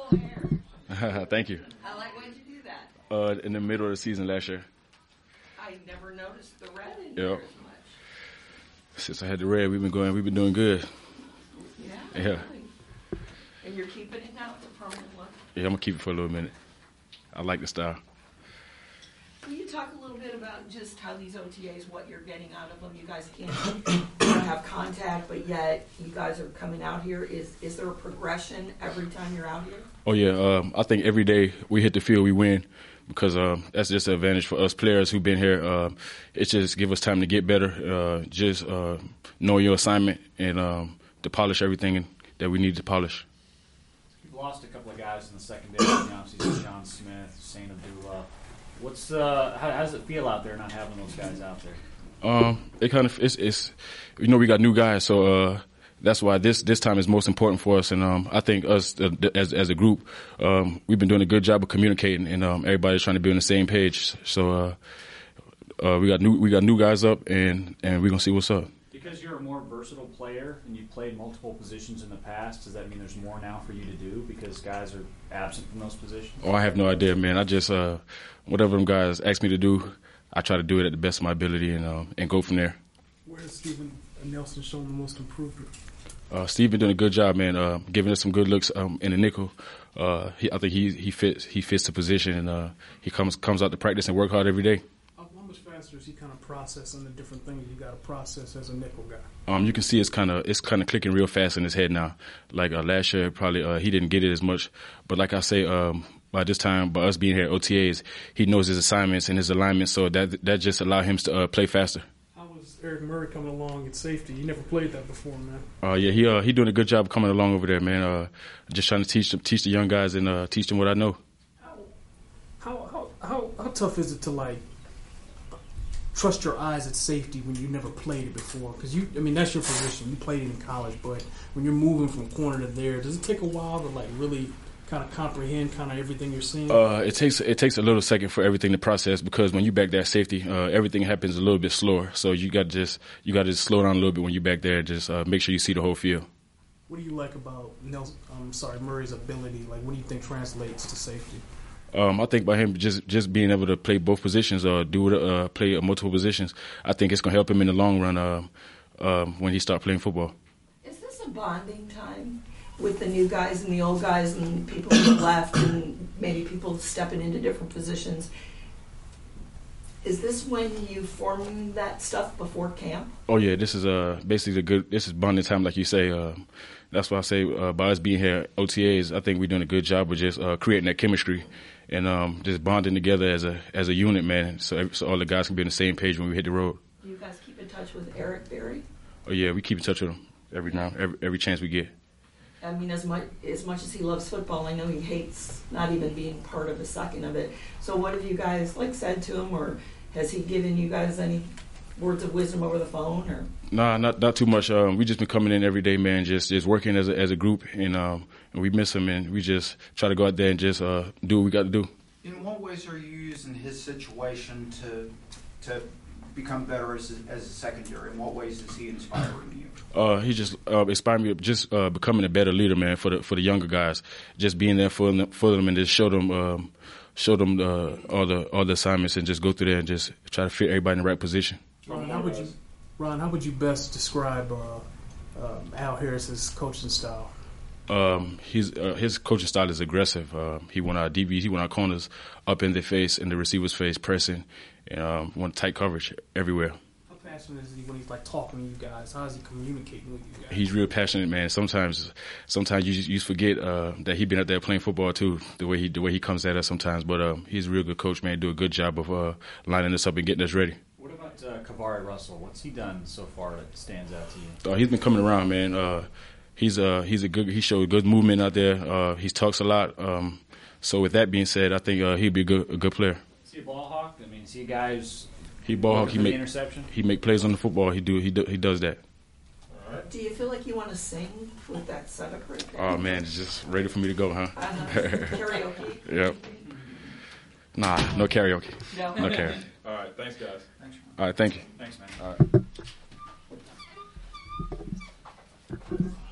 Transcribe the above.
beautiful hair. Thank you. I like when you do that. In the middle of the season last year. I never noticed the red in here as much. Since I had the red, we've been doing good. Yeah. Yeah. Really. And you're keeping it now? It's a permanent look? Yeah, I'm gonna keep it for a little minute. I like the style. Can you talk a little bit about just how these OTAs, what you're getting out of them? You guys don't have contact, but yet you guys are coming out here. Is there a progression every time you're out here? Oh yeah, I think every day we hit the field, we win, because that's just an advantage for us players who've been here. It just give us time to get better, just know your assignment and to polish everything that we need to polish. You've lost a couple of guys in the secondary, obviously John Smith, Saint Abdullah. How does it feel out there not having those guys out there? It kind of it's we got new guys, so that's why this time is most important for us. And I think us as a group, we've been doing a good job of communicating, and everybody's trying to be on the same page. So we got new guys up, and we're gonna see what's up. Because you're a more versatile player and you've played multiple positions in the past, does that mean there's more now for you to do because guys are absent from those positions? Oh, I have no idea, man. I just whatever them guys ask me to do, I try to do it at the best of my ability and go from there. Where has Steven Nelson shown the most improvement? Steve been doing a good job, man. Giving us some good looks in the nickel. I think he fits the position, and he comes out to practice and work hard every day. How much faster is he kind of processing the different things you got to process as a nickel guy? You can see it's kind of clicking real fast in his head now. Like last year, probably he didn't get it as much, but like I say, by this time, by us being here at OTAs, he knows his assignments and his alignments, so that just allowed him to play faster. How was Eric Murray coming along at safety? You never played that before, man. Yeah, he doing a good job coming along over there, man. Just trying to teach the young guys and teach them what I know. How tough is it to trust your eyes at safety when you never played it before? Because that's your position. You played it in college, but when you're moving from corner to there, does it take a while to really kind of comprehend kind of everything you're seeing? It takes a little second for everything to process, because when you back there at safety, everything happens a little bit slower. So you got to just slow down a little bit when you back there and just make sure you see the whole field. What do you like about Murray's ability? What do you think translates to safety? I think by him just being able to play both positions or play multiple positions, I think it's going to help him in the long run when he starts playing football. Is this a bonding time with the new guys and the old guys and people who have left and maybe people stepping into different positions? Is this when you form that stuff before camp? Oh yeah, this is basically this is bonding time, like you say. That's why I say by us being here at OTAs, I think we're doing a good job of just creating that chemistry and just bonding together as a unit, man. So all the guys can be on the same page when we hit the road. Do you guys keep in touch with Eric Berry? Oh yeah, we keep in touch with him every chance we get. As much as he loves football, I know he hates not even being part of a second of it. So what have you guys said to him, or has he given you guys any words of wisdom over the phone? Or Nah, not too much. We just been coming in every day, man, just working as a group, and we miss him, and we just try to go out there and just do what we got to do. In what ways are you using his situation to become better as a secondary? In what ways is he inspiring you? He just inspired me, just becoming a better leader, man, for the younger guys. Just being there for them and just show them all the assignments and just go through there and just try to fit everybody in the right position. Ron, how would you best describe Al Harris's coaching style? His coaching style is aggressive. He want our DBs, he want our corners up in their face, in the receiver's face, pressing, and want tight coverage everywhere. How passionate is he when he's talking to you guys? How is he communicating with you guys? He's real passionate, man. Sometimes you forget that he been out there playing football too. The way he comes at us sometimes, but he's a real good coach, man. Do a good job of lining us up and getting us ready. What about Kavari Russell? What's he done so far that stands out to you? He's been coming around, man. He showed good movement out there. He talks a lot. So with that being said, I think he'd be a good player. Is he a ball hawk? I mean, is he a guy who's ball hawk? Interception? He make plays on the football. He does that. do you feel like you want to sing with that setup right there? Oh man, it's just ready for me to go, huh? Karaoke. Yep. Nah, no karaoke. No karaoke. All right, thanks, guys. Thanks, man. All right, thank you. Thanks, man. All right.